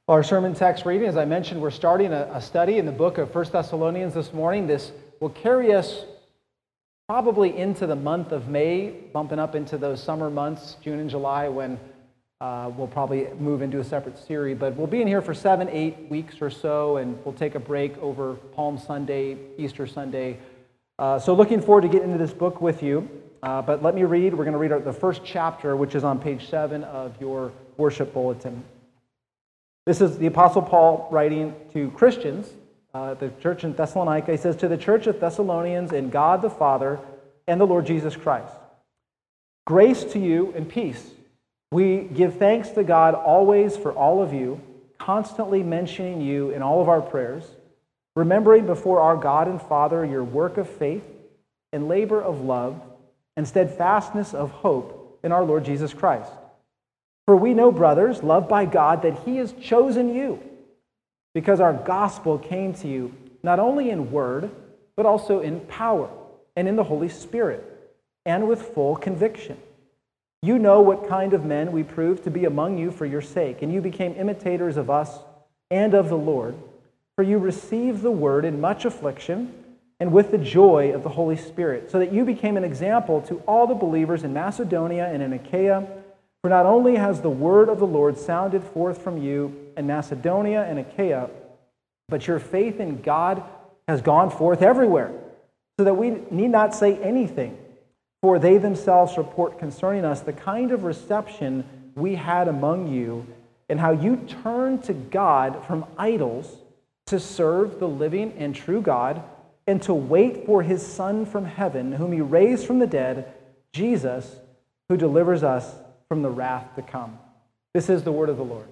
Our sermon text reading, as I mentioned, we're starting a study in the book of 1 Thessalonians this morning. This will carry us probably into the month of May, bumping up into those summer months, June and July, when we'll probably move into a separate series. But we'll be in here for 7-8 weeks or so, and we'll take a break over Palm Sunday, Easter Sunday. So looking forward to getting into this book with you. But let me read. We're going to read the first chapter, which is on page 7 of your worship bulletin. This is the Apostle Paul writing to Christians, the church in Thessalonica. He says, "To the church of Thessalonians in God the Father and the Lord Jesus Christ, grace to you and peace. We give thanks to God always for all of you, constantly mentioning you in all of our prayers, remembering before our God and Father your work of faith and labor of love and steadfastness of hope in our Lord Jesus Christ. For we know, brothers, loved by God, that He has chosen you, because our gospel came to you not only in word, but also in power and in the Holy Spirit, and with full conviction. You know what kind of men we proved to be among you for your sake, and you became imitators of us and of the Lord, for you received the word in much affliction and with the joy of the Holy Spirit, so that you became an example to all the believers in Macedonia and in Achaia. For not only has the word of the Lord sounded forth from you in Macedonia and Achaia, but your faith in God has gone forth everywhere, so that we need not say anything. For they themselves report concerning us the kind of reception we had among you, and how you turned to God from idols to serve the living and true God, and to wait for His Son from heaven, whom He raised from the dead, Jesus, who delivers us from the wrath to come." This is the word of the Lord.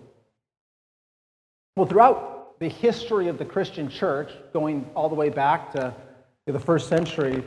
Well, throughout the history of the Christian church, going all the way back to the first century,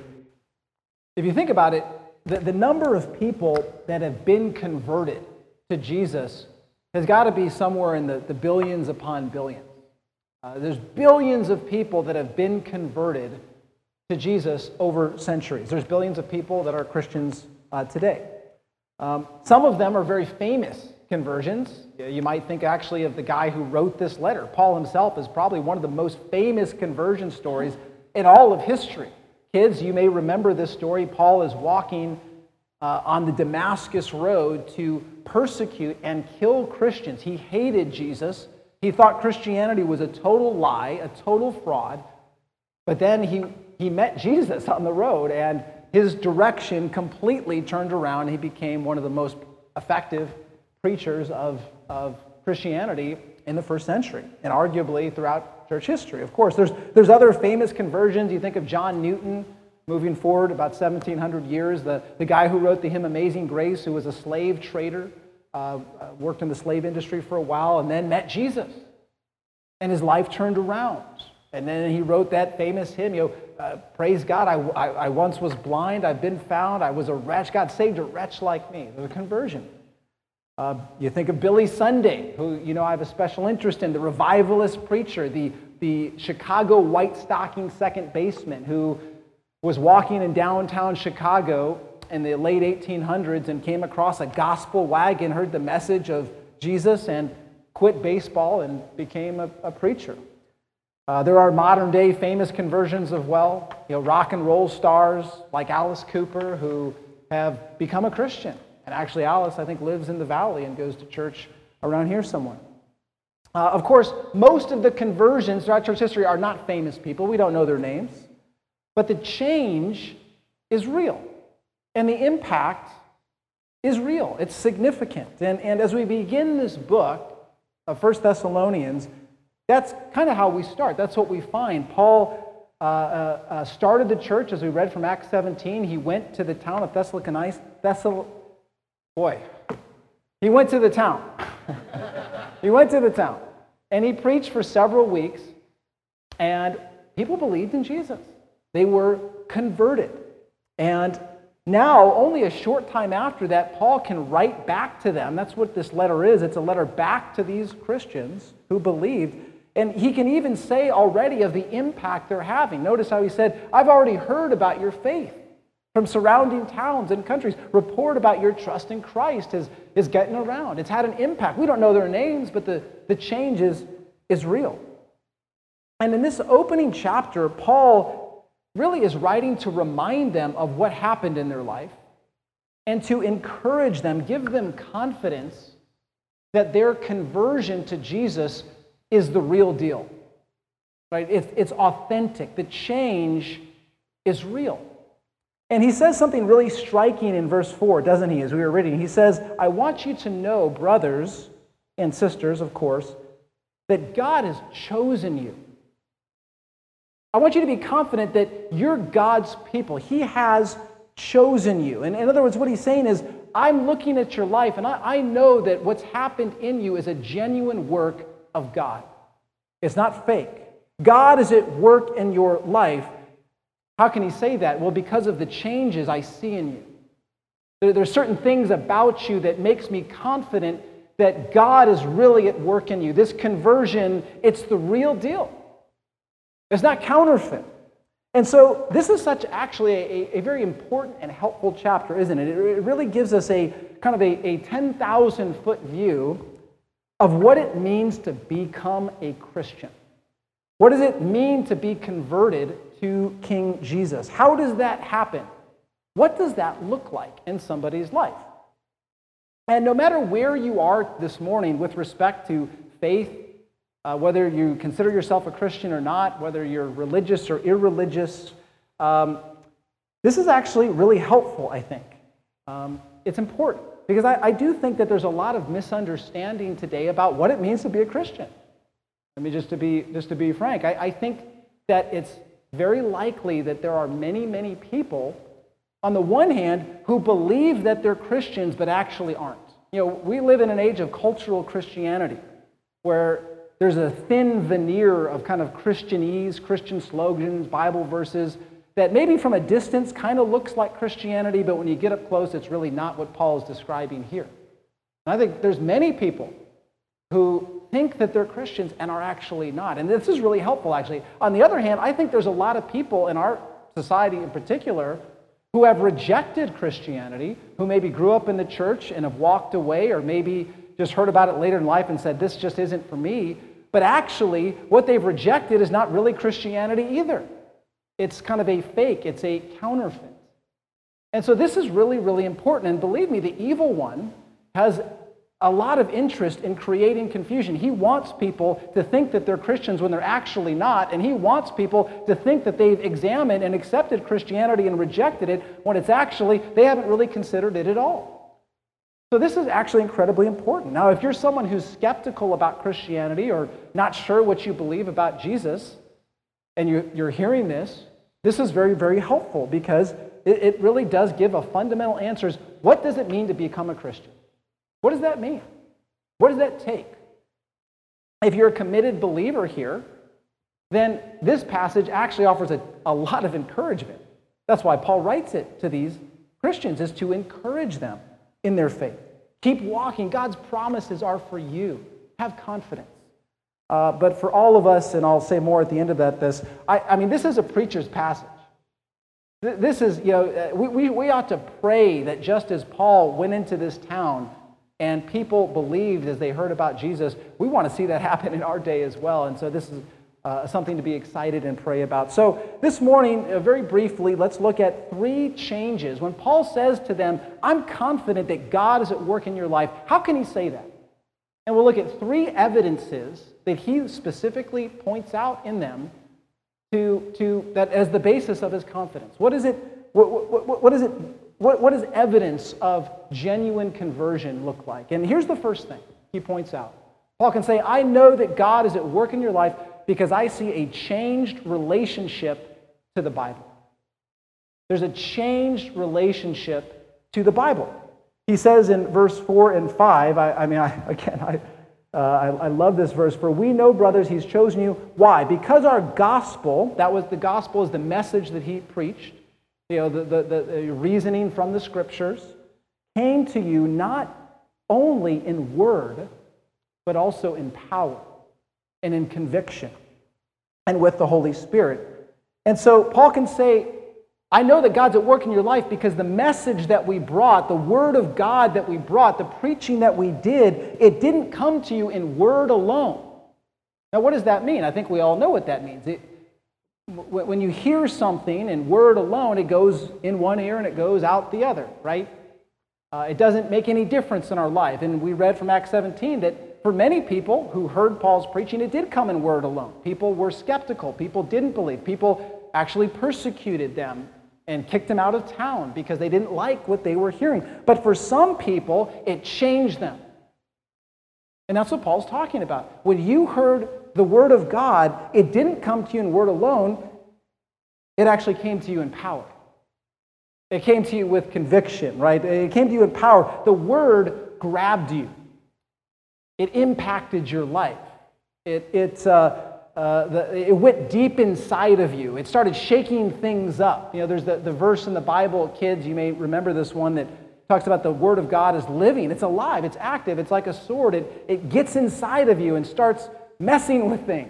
if you think about it, the number of people that have been converted to Jesus has got to be somewhere in the billions upon billions. There's billions of people that have been converted to Jesus over centuries. There's billions of people that are Christians today. Some of them are very famous conversions. You might think actually of the guy who wrote this letter. Paul himself is probably one of the most famous conversion stories in all of history. Kids, you may remember this story. Paul is walking on the Damascus Road to persecute and kill Christians. He hated Jesus. He thought Christianity was a total lie, a total fraud. But then he met Jesus on the road, and his direction completely turned around, and he became one of the most effective preachers of Christianity in the first century, and arguably throughout church history. Of course, there's other famous conversions. You think of John Newton, moving forward about 1,700 years, the guy who wrote the hymn Amazing Grace, who was a slave trader, worked in the slave industry for a while, and then met Jesus, and his life turned around. And then he wrote that famous hymn, praise God, I once was blind, I've been found, I was a wretch, God saved a wretch like me. It was a conversion. You think of Billy Sunday, who I have a special interest in, the revivalist preacher, the Chicago White Stocking second baseman who was walking in downtown Chicago in the late 1800s and came across a gospel wagon, heard the message of Jesus, and quit baseball and became a preacher. There are modern-day famous conversions as well, rock and roll stars like Alice Cooper who have become a Christian. And actually, Alice, I think, lives in the valley and goes to church around here somewhere. Of course, most of the conversions throughout church history are not famous people. We don't know their names. But the change is real. And the impact is real. It's significant. And as we begin this book of 1 Thessalonians, that's kind of how we start. That's what we find. Paul started the church, as we read from Acts 17. He went to the town of Thessalonica. He went to the town. He went to the town. And he preached for several weeks. And people believed in Jesus. They were converted. And now, only a short time after that, Paul can write back to them. That's what this letter is. It's a letter back to these Christians who believed. And he can even say already of the impact they're having. Notice how he said, I've already heard about your faith from surrounding towns and countries report about your trust in Christ is getting around. It's had an impact. We don't know their names, but the change is real. And in this opening chapter, Paul really is writing to remind them of what happened in their life and to encourage them, give them confidence that their conversion to Jesus is the real deal. Right? It's authentic. The change is real. And he says something really striking in verse 4, doesn't he, as we were reading? He says, I want you to know, brothers and sisters, of course, that God has chosen you. I want you to be confident that you're God's people. He has chosen you. And in other words, what he's saying is, I'm looking at your life, and I know that what's happened in you is a genuine work of God. It's not fake. God is at work in your life. How can he say that? Well, because of the changes I see in you. There's certain things about you that makes me confident that God is really at work in you. This conversion, it's the real deal. It's not counterfeit. And so this is actually a very important and helpful chapter, isn't it? It really gives us a kind of a 10,000-foot view of what it means to become a Christian. What does it mean to be converted to King Jesus? How does that happen? What does that look like in somebody's life? And no matter where you are this morning with respect to faith, whether you consider yourself a Christian or not, whether you're religious or irreligious, this is actually really helpful, I think. It's important because I do think that there's a lot of misunderstanding today about what it means to be a Christian. I mean, just to be frank, I think that it's very likely that there are many, many people, on the one hand, who believe that they're Christians but actually aren't. You know, we live in an age of cultural Christianity where there's a thin veneer of kind of Christianese, Christian slogans, Bible verses that maybe from a distance kind of looks like Christianity, but when you get up close, it's really not what Paul is describing here. And I think there's many people who think that they're Christians and are actually not. And this is really helpful, actually. On the other hand, I think there's a lot of people in our society in particular who have rejected Christianity, who maybe grew up in the church and have walked away, or maybe just heard about it later in life and said, this just isn't for me. But actually, what they've rejected is not really Christianity either. It's kind of a fake. It's a counterfeit. And so this is really, really important. And believe me, the evil one has a lot of interest in creating confusion. He wants people to think that they're Christians when they're actually not, and he wants people to think that they've examined and accepted Christianity and rejected it when it's actually, they haven't really considered it at all. So this is actually incredibly important. Now, if you're someone who's skeptical about Christianity or not sure what you believe about Jesus, and you're hearing this, this is very, very helpful because it really does give a fundamental answers. What does it mean to become a Christian? What does that mean? What does that take? If you're a committed believer here, then this passage actually offers a lot of encouragement. That's why Paul writes it to these Christians, is to encourage them in their faith. Keep walking. God's promises are for you. Have confidence. But for all of us, and I'll say more at the end of that, this is a preacher's passage. This is, we ought to pray that just as Paul went into this town and people believed as they heard about Jesus, we want to see that happen in our day as well. And so this is something to be excited and pray about. So this morning, very briefly, let's look at 3 changes. When Paul says to them, I'm confident that God is at work in your life, how can he say that? And we'll look at 3 evidences that he specifically points out in them to that as the basis of his confidence. What is it? What does evidence of genuine conversion look like? And here's the first thing he points out. Paul can say, I know that God is at work in your life because I see a changed relationship to the Bible. There's a changed relationship to the Bible. He says in verse 4 and 5, I love this verse. For we know, brothers, he's chosen you. Why? Because our gospel, the gospel is the message that he preached, the reasoning from the scriptures, came to you not only in word, but also in power and in conviction and with the Holy Spirit. And so Paul can say, I know that God's at work in your life because the message that we brought, the Word of God that we brought, the preaching that we did, it didn't come to you in word alone. Now, what does that mean? I think we all know what that means. When you hear something in word alone, it goes in one ear and it goes out the other, right? It doesn't make any difference in our life. And we read from Acts 17 that for many people who heard Paul's preaching, it did come in word alone. People were skeptical. People didn't believe. People actually persecuted them and kicked them out of town because they didn't like what they were hearing. But for some people, it changed them. And that's what Paul's talking about. When you heard the Word of God, it didn't come to you in word alone. It actually came to you in power. It came to you with conviction, right? It came to you in power. The Word grabbed you. It impacted your life. It went deep inside of you. It started shaking things up. You know, there's the verse in the Bible, kids, you may remember this one that talks about the Word of God is living. It's alive. It's active. It's like a sword. It gets inside of you and starts messing with things.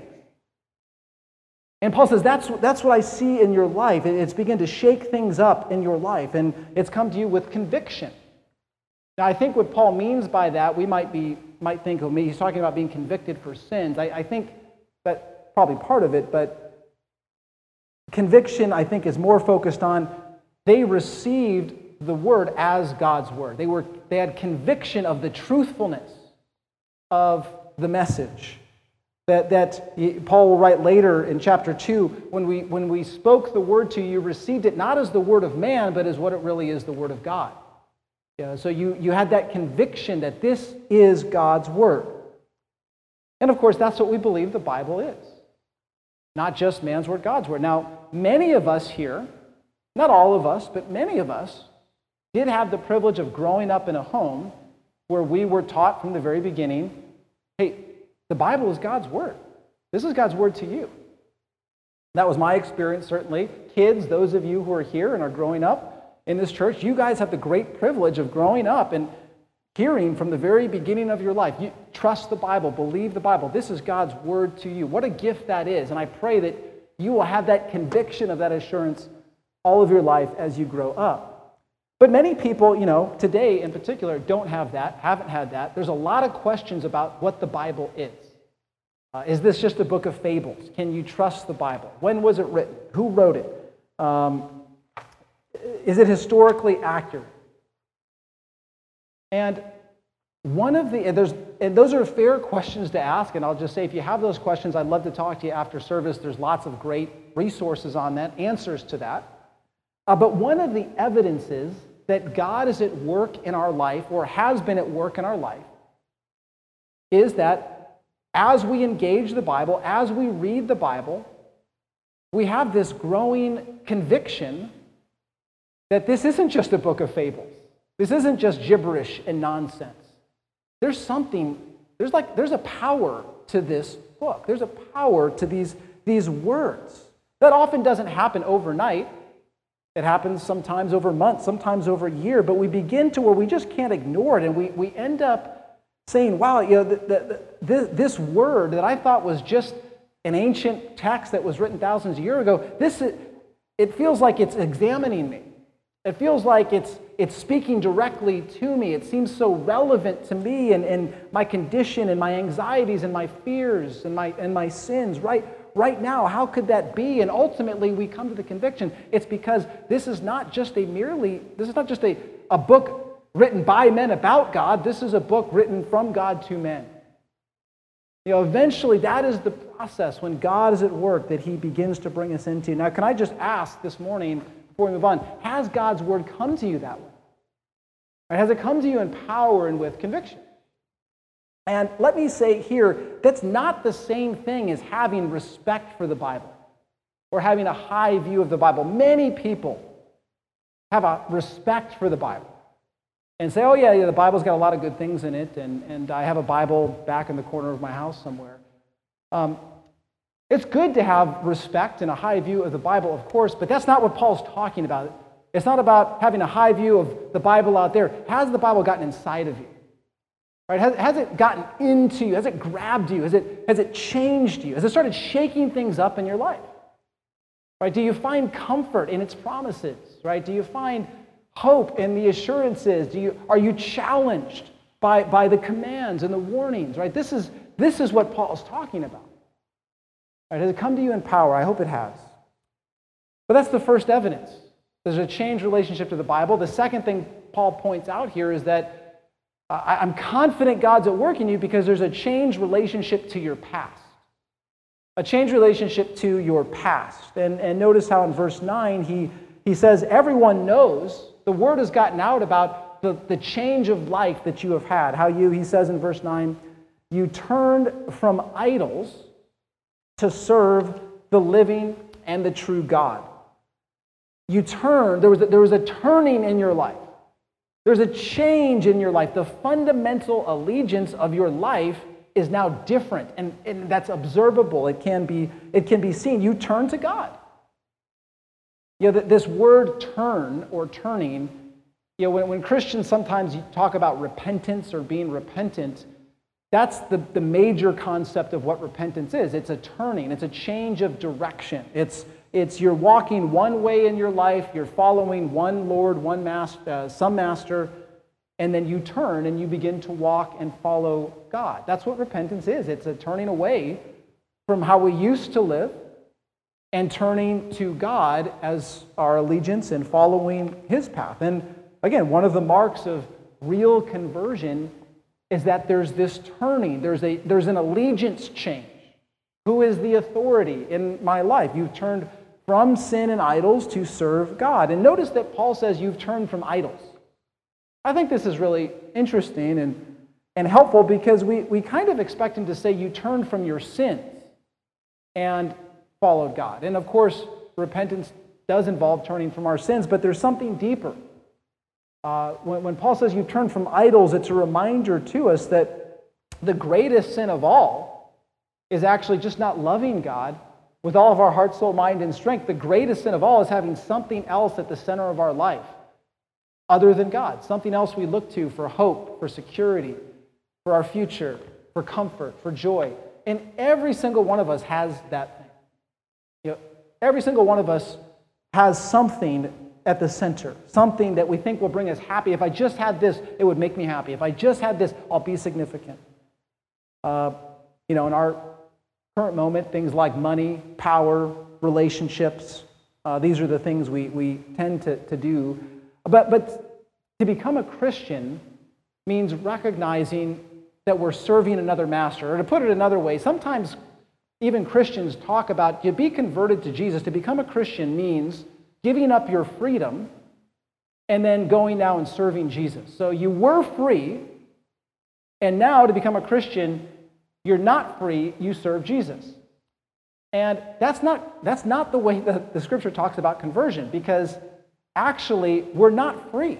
And Paul says, that's what I see in your life. It's begun to shake things up in your life, and it's come to you with conviction. Now, I think what Paul means by that, we might think, oh, he's talking about being convicted for sins. I think that's probably part of it, but conviction, I think, is more focused on they received the Word as God's Word. They had conviction of the truthfulness of the message. That Paul will write later in chapter 2, when we spoke the Word to you, you received it not as the Word of man, but as what it really is, the Word of God. Yeah, so you had that conviction that this is God's Word. And of course, that's what we believe the Bible is. Not just man's word, God's Word. Now, many of us here, not all of us, but many of us, did have the privilege of growing up in a home where we were taught from the very beginning, hey, the Bible is God's Word. This is God's Word to you. That was my experience, certainly. Kids, those of you who are here and are growing up in this church, you guys have the great privilege of growing up and hearing from the very beginning of your life. You trust the Bible, believe the Bible. This is God's Word to you. What a gift that is. And I pray that you will have that conviction of that assurance all of your life as you grow up. But many people, today in particular, don't have that, haven't had that. There's a lot of questions about what the Bible is. Is this just a book of fables? Can you trust the Bible? When was it written? Who wrote it? Is it historically accurate? And those are fair questions to ask, and I'll just say if you have those questions, I'd love to talk to you after service. There's lots of great resources on that, answers to that. But one of the evidences that God is at work in our life, or has been at work in our life, is that as we engage the Bible, as we read the Bible, we have this growing conviction that this isn't just a book of fables. This isn't just gibberish and nonsense. There's a power to this book. There's a power to these words. That often doesn't happen overnight. It happens sometimes over months, sometimes over a year, but we begin to where we just can't ignore it, and we end up saying, wow, this word that I thought was just an ancient text that was written thousands of years ago, it feels like it's examining me. It feels like it's speaking directly to me. It seems so relevant to me and my condition and my anxieties and my fears and my sins right now. How could that be? And ultimately, we come to the conviction it's because this is not just a book written by men about God. This is a book written from God to men. Eventually, that is the process when God is at work that He begins to bring us into. Now, can I just ask this morning, before we move on, has God's Word come to you that way? Or has it come to you in power and with conviction? And let me say here, that's not the same thing as having respect for the Bible or having a high view of the Bible. Many people have a respect for the Bible and say, oh yeah, the Bible's got a lot of good things in it, and I have a Bible back in the corner of my house somewhere. It's good to have respect and a high view of the Bible, of course, but that's not what Paul's talking about. It's not about having a high view of the Bible out there. Has the Bible gotten inside of you? Right? Has it gotten into you? Has it grabbed you? Has it changed you? Has it started shaking things up in your life? Right? Do you find comfort in its promises? Right? Do you find hope in the assurances? Are you challenged by the commands and the warnings? Right? This is what Paul's talking about. Right? Has it come to you in power? I hope it has. But that's the first evidence. There's a changed relationship to the Bible. The second thing Paul points out here is that I'm confident God's at work in you because there's a changed relationship to your past. A changed relationship to your past. And notice how in verse 9 he says, everyone knows, the word has gotten out about the change of life that you have had. How he says in verse 9, you turned from idols to serve the living and the true God. You turned, there was a turning in your life. There's a change in your life. The fundamental allegiance of your life is now different, and that's observable. It can be seen. You turn to God. This word turn or turning, when Christians sometimes talk about repentance or being repentant, that's the major concept of what repentance is. It's a turning. It's a change of direction. It's you're walking one way in your life, you're following one Lord, one master, some master, and then you turn and you begin to walk and follow God. That's what repentance is. It's a turning away from how we used to live and turning to God as our allegiance and following His path. And again, one of the marks of real conversion is that there's this turning. There's an allegiance change. Who is the authority in my life? You've turned from sin and idols to serve God. And notice that Paul says you've turned from idols. I think this is really interesting and helpful because we kind of expect him to say you turned from your sins and followed God. And of course, repentance does involve turning from our sins, but there's something deeper. When Paul says you turn from idols, it's a reminder to us that the greatest sin of all is actually just not loving God with all of our heart, soul, mind, and strength. The greatest sin of all is having something else at the center of our life other than God, something else we look to for hope, for security, for our future, for comfort, for joy. And every single one of us has that thing. Every single one of us has something at the center, something that we think will bring us happy. If I just had this, it would make me happy. If I just had this, I'll be significant. In our current moment, things like money, power, relationships, these are the things we tend to do. But to become a Christian means recognizing that we're serving another master. Or to put it another way, sometimes even Christians talk about, to be converted to Jesus, to become a Christian means giving up your freedom and then going now and serving Jesus. So you were free, and now to become a Christian, you're not free, you serve Jesus. And that's not the way that the Scripture talks about conversion, because actually we're not free,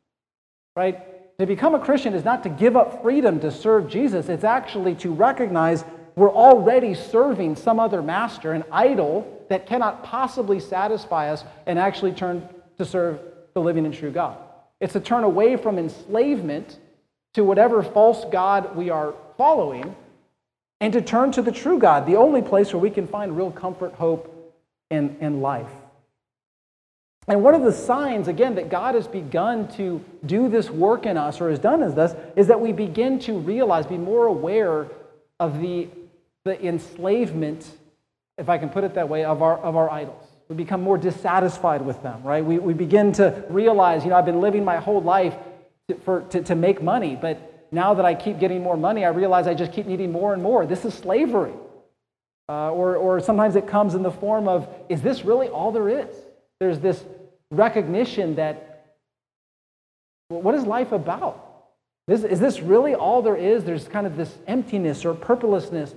right? To become a Christian is not to give up freedom to serve Jesus. It's actually to recognize we're already serving some other master, an idol that cannot possibly satisfy us, and actually turn to serve the living and true God. It's to turn away from enslavement to whatever false god we are following, and to turn to the true God, the only place where we can find real comfort, hope, and life. And one of the signs, again, that God has begun to do this work in us, or has done this, is that we begin to realize, be more aware of the enslavement, if I can put it that way, of our idols. We become more dissatisfied with them, right? We begin to realize, I've been living my whole life to make money, but now that I keep getting more money, I realize I just keep needing more and more. This is slavery. Or sometimes it comes in the form of, is this really all there is? There's this recognition that, what is life about? Is this really all there is? There's kind of this emptiness or purposelessness,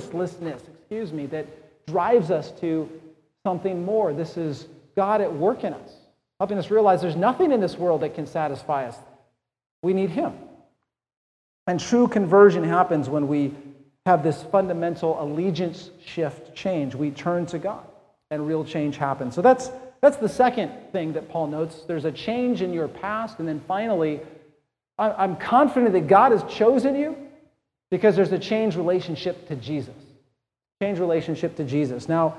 that drives us to something more. This is God at work in us, helping us realize there's nothing in this world that can satisfy us. We need Him. And true conversion happens when we have this fundamental allegiance shift change. We turn to God, and real change happens. So that's the second thing that Paul notes. There's a change in your past, and then finally, I'm confident that God has chosen you because there's a changed relationship to Jesus. Changed relationship to Jesus. Now,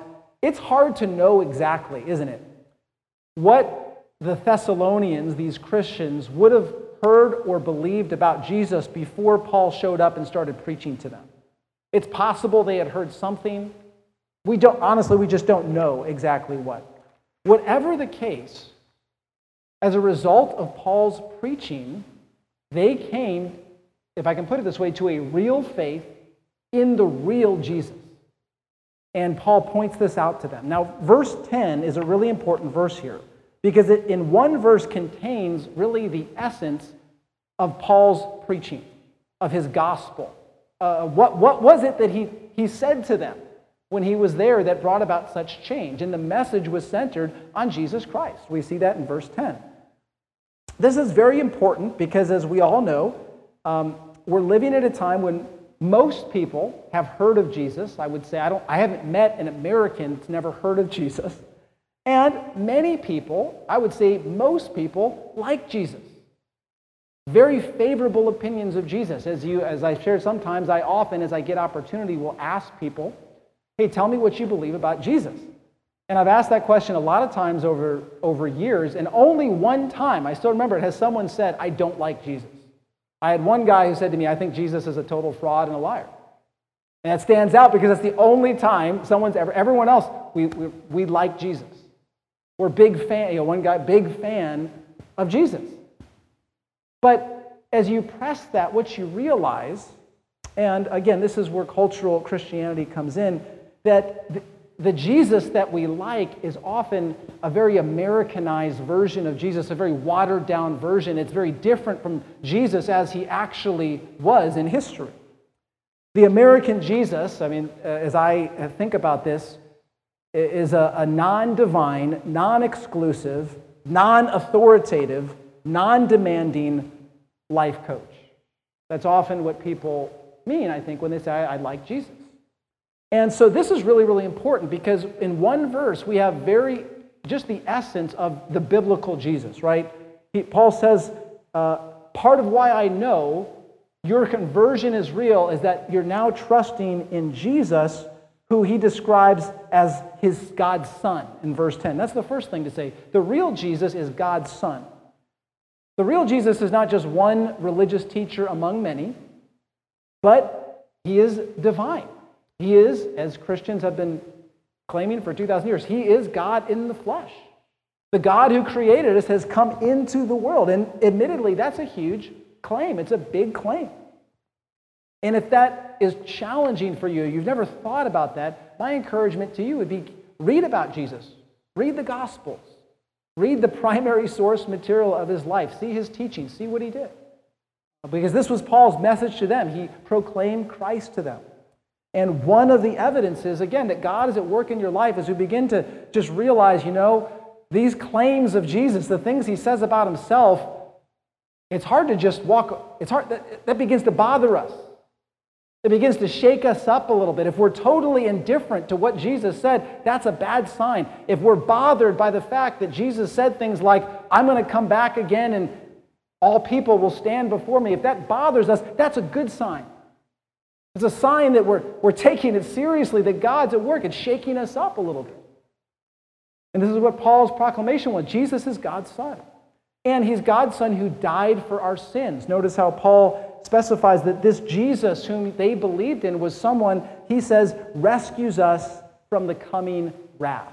it's hard to know exactly, isn't it, what the Thessalonians, these Christians, would have heard or believed about Jesus before Paul showed up and started preaching to them. It's possible they had heard something. We just don't know exactly what. Whatever the case, as a result of Paul's preaching, they came, if I can put it this way, to a real faith in the real Jesus. And Paul points this out to them. Now, verse 10 is a really important verse here because it, in one verse, contains really the essence of Paul's preaching, of his gospel. What was it that he said to them when he was there that brought about such change? And the message was centered on Jesus Christ. We see that in verse 10. This is very important because, as we all know, we're living at a time when most people have heard of Jesus. I would say I haven't met an American that's never heard of Jesus. And many people, I would say most people, like Jesus. Very favorable opinions of Jesus. As I share sometimes, I often, as I get opportunity, will ask people, hey, tell me what you believe about Jesus. And I've asked that question a lot of times over years, and only one time, I still remember it, has someone said, I don't like Jesus. I had one guy who said to me, I think Jesus is a total fraud and a liar. And that stands out because that's the only time someone's everyone else, we like Jesus. We're big fan, one guy, big fan of Jesus. But as you press that, what you realize, and again, this is where cultural Christianity comes in, that the Jesus that we like is often a very Americanized version of Jesus, a very watered-down version. It's very different from Jesus as he actually was in history. The American Jesus, as I think about this, is a non-divine, non-exclusive, non-authoritative, non-demanding life coach. That's often what people mean, I think, when they say, I like Jesus. And so this is really, really important because in one verse we have just the essence of the biblical Jesus, right? Paul says, part of why I know your conversion is real is that you're now trusting in Jesus, who he describes as his God's Son in verse 10. That's the first thing to say. The real Jesus is God's Son. The real Jesus is not just one religious teacher among many, but he is divine. He is, as Christians have been claiming for 2,000 years, he is God in the flesh. The God who created us has come into the world. And admittedly, that's a huge claim. It's a big claim. And if that is challenging for you, you've never thought about that, my encouragement to you would be read about Jesus. Read the Gospels. Read the primary source material of his life. See his teaching. See what he did. Because this was Paul's message to them. He proclaimed Christ to them. And one of the evidences, again, that God is at work in your life as you begin to just realize, these claims of Jesus, the things he says about himself, it's hard to just walk, that begins to bother us. It begins to shake us up a little bit. If we're totally indifferent to what Jesus said, that's a bad sign. If we're bothered by the fact that Jesus said things like, I'm going to come back again and all people will stand before me, if that bothers us, that's a good sign. It's a sign that we're taking it seriously, that God's at work. It's shaking us up a little bit. And this is what Paul's proclamation was. Jesus is God's Son. And he's God's Son who died for our sins. Notice how Paul specifies that this Jesus whom they believed in was someone, he says, rescues us from the coming wrath.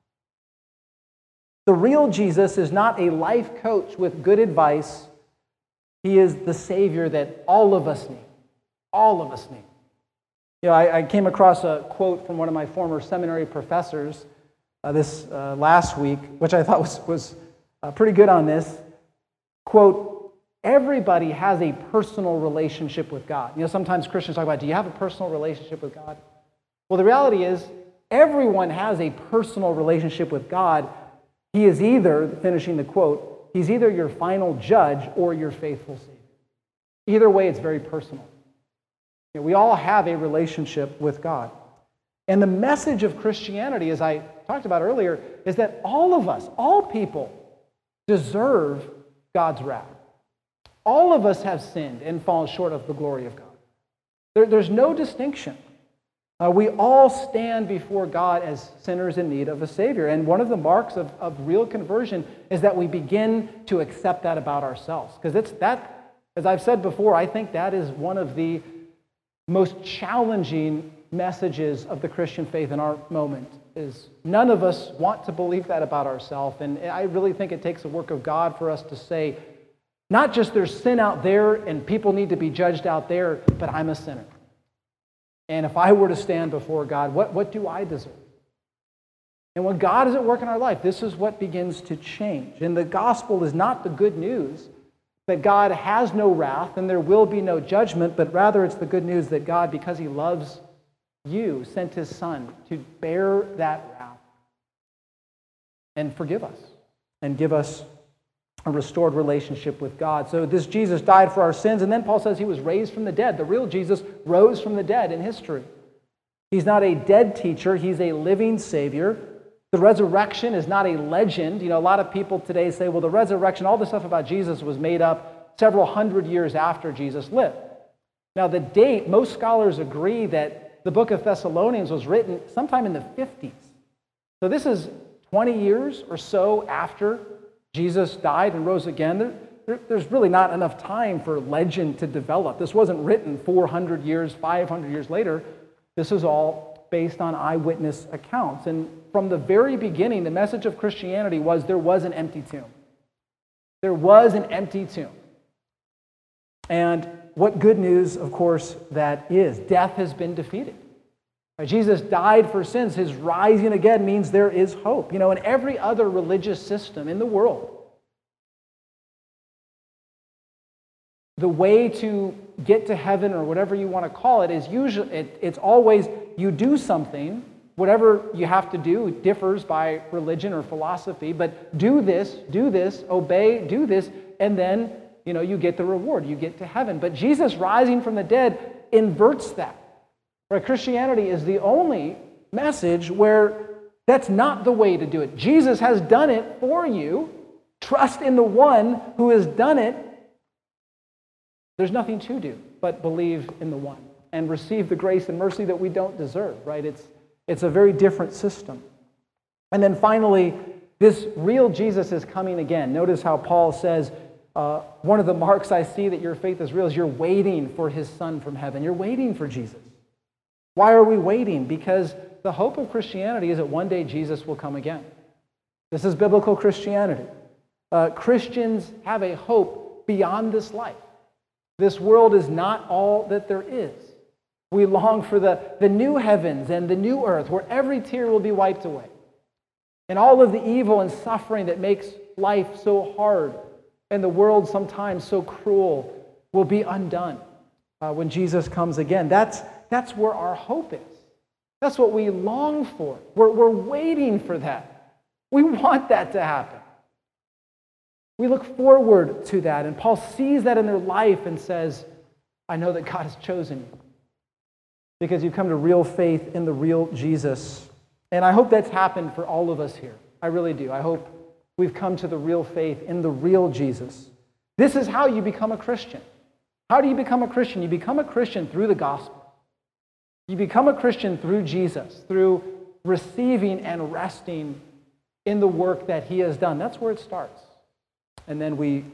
The real Jesus is not a life coach with good advice. He is the Savior that all of us need. All of us need. I came across a quote from one of my former seminary professors this last week, which I thought was pretty good on this. Quote, everybody has a personal relationship with God. Sometimes Christians talk about, do you have a personal relationship with God? Well, the reality is, everyone has a personal relationship with God. He is either, finishing the quote, he's either your final judge or your faithful Savior. Either way, it's very personal. We all have a relationship with God. And the message of Christianity, as I talked about earlier, is that all of us, all people, deserve God's wrath. All of us have sinned and fallen short of the glory of God. There's no distinction. We all stand before God as sinners in need of a Savior. And one of the marks of real conversion is that we begin to accept that about ourselves. Because it's that, as I've said before, I think that is one of the most challenging messages of the Christian faith in our moment. Is none of us want to believe that about ourselves. And I really think it takes the work of God for us to say, not just there's sin out there and people need to be judged out there, but I'm a sinner. And if I were to stand before God, what do I deserve? And when God is at work in our life, this is what begins to change. And the gospel is not the good news that God has no wrath and there will be no judgment, but rather it's the good news that God, because he loves you, sent his Son to bear that wrath and forgive us and give us a restored relationship with God. So this Jesus died for our sins, and then Paul says he was raised from the dead. The real Jesus rose from the dead in history. He's not a dead teacher, he's a living Savior. The resurrection is not a legend. You know, a lot of people today say, well, the resurrection, all the stuff about Jesus was made up several hundred years after Jesus lived. Now, the date, most scholars agree that the book of Thessalonians was written sometime in the 50s. So this is 20 years or so after Jesus died and rose again. There's really not enough time for legend to develop. This wasn't written 400 years, 500 years later. This is all based on eyewitness accounts. And from the very beginning, the message of Christianity was there was an empty tomb. There was an empty tomb. And what good news, of course, that is. Death has been defeated. Jesus died for sins. His rising again means there is hope. You know, in every other religious system in the world, the way to get to heaven, or whatever you want to call it, is usually it's always you do something. Whatever you have to do differs by religion or philosophy, but do this, obey, do this, and then you get the reward. You get to heaven. But Jesus rising from the dead inverts that. Right? Christianity is the only message where that's not the way to do it. Jesus has done it for you. Trust in the one who has done it. There's nothing to do but believe in the one and receive the grace and mercy that we don't deserve, right? It's a very different system. And then finally, this real Jesus is coming again. Notice how Paul says, one of the marks I see that your faith is real is you're waiting for his Son from heaven. You're waiting for Jesus. Why are we waiting? Because the hope of Christianity is that one day Jesus will come again. This is biblical Christianity. Christians have a hope beyond this life. This world is not all that there is. We long for the new heavens and the new earth where every tear will be wiped away. And all of the evil and suffering that makes life so hard and the world sometimes so cruel will be undone when Jesus comes again. That's where our hope is. That's what we long for. We're waiting for that. We want that to happen. We look forward to that. And Paul sees that in their life and says, I know that God has chosen you because you've come to real faith in the real Jesus. And I hope that's happened for all of us here. I really do. I hope we've come to the real faith in the real Jesus. This is how you become a Christian. How do you become a Christian? You become a Christian through the gospel. You become a Christian through Jesus, through receiving and resting in the work that he has done. That's where it starts. And then we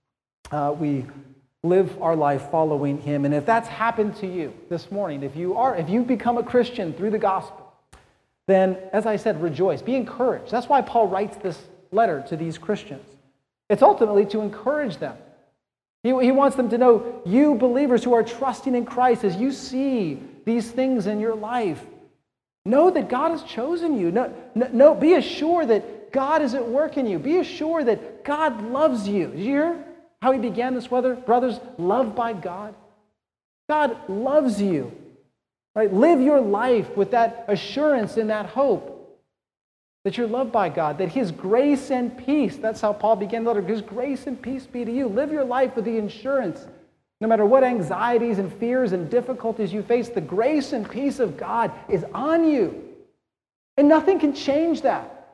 live our life following him. And if that's happened to you this morning, if you've become a Christian through the gospel, then, as I said, rejoice. Be encouraged. That's why Paul writes this letter to these Christians. It's ultimately to encourage them. He wants them to know, you believers who are trusting in Christ, as you see these things in your life, know that God has chosen you. No, be assured that God is at work in you. Be assured that God loves you. Did you hear how he began this, brothers? Loved by God. God loves you. Right? Live your life with that assurance and that hope that you're loved by God, that his grace and peace, that's how Paul began the letter, his grace and peace be to you. Live your life with the assurance, no matter what anxieties and fears and difficulties you face, the grace and peace of God is on you. And nothing can change that.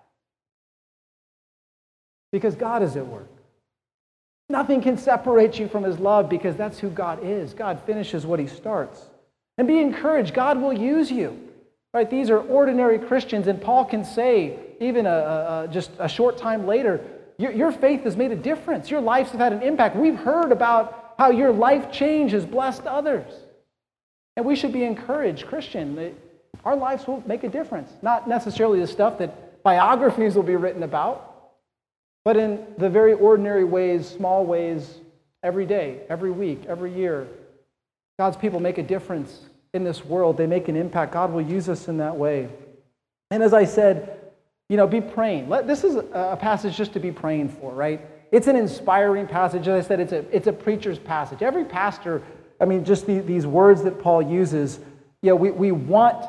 Because God is at work. Nothing can separate you from his love because that's who God is. God finishes what he starts. And be encouraged. God will use you. Right? These are ordinary Christians, and Paul can say, even just a short time later, your faith has made a difference. Your lives have had an impact. We've heard about how your life change has blessed others. And we should be encouraged, Christian, that our lives will make a difference. Not necessarily the stuff that biographies will be written about, but in the very ordinary ways, small ways, every day, every week, every year. God's people make a difference in this world. They make an impact. God will use us in that way. And as I said, be praying. This is a passage just to be praying for, right? It's an inspiring passage. As I said, it's a preacher's passage. Every pastor, just these words that Paul uses, we want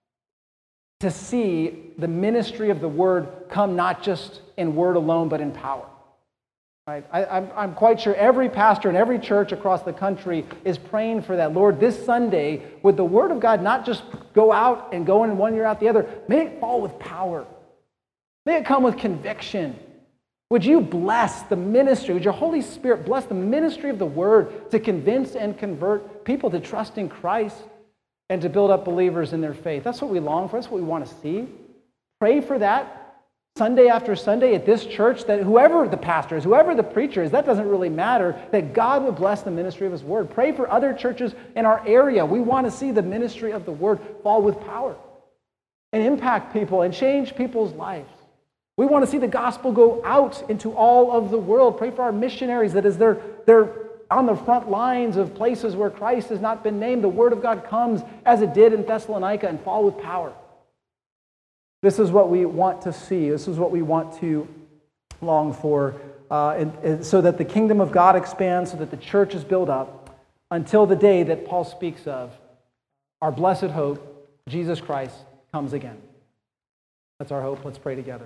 to see the ministry of the word come not just in word alone, but in power. Right? I'm quite sure every pastor in every church across the country is praying for that. Lord, this Sunday, would the word of God not just go out and go in one year out the other, may it fall with power. May it come with conviction. Would you bless the ministry? Would your Holy Spirit bless the ministry of the word to convince and convert people to trust in Christ and to build up believers in their faith? That's what we long for. That's what we want to see. Pray for that Sunday after Sunday at this church, that whoever the pastor is, whoever the preacher is, that doesn't really matter, that God would bless the ministry of his word. Pray for other churches in our area. We want to see the ministry of the word fall with power and impact people and change people's lives. We want to see the gospel go out into all of the world. Pray for our missionaries, that as they're on the front lines of places where Christ has not been named, the word of God comes as it did in Thessalonica and fall with power. This is what we want to see. This is what we want to long for, and so that the kingdom of God expands, so that the church is built up until the day that Paul speaks of, our blessed hope, Jesus Christ, comes again. That's our hope. Let's pray together.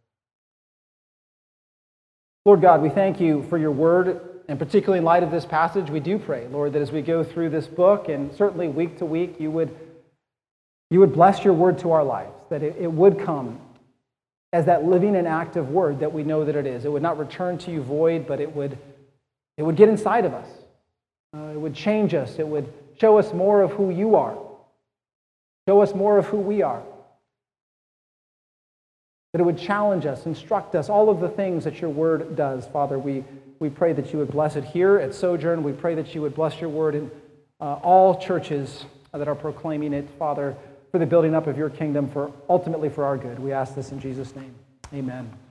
Lord God, we thank you for your word, and particularly in light of this passage, we do pray, Lord, that as we go through this book, and certainly week to week, you would bless your word to our lives, that it would come as that living and active word that we know that it is. It would not return to you void, but it would get inside of us. It would change us. It would show us more of who you are. Show us more of who we are. That it would challenge us, instruct us, all of the things that your word does. Father, we pray that you would bless it here at Sojourn. We pray that you would bless your word in all churches that are proclaiming it, Father, for the building up of your kingdom, ultimately for our good. We ask this in Jesus' name. Amen.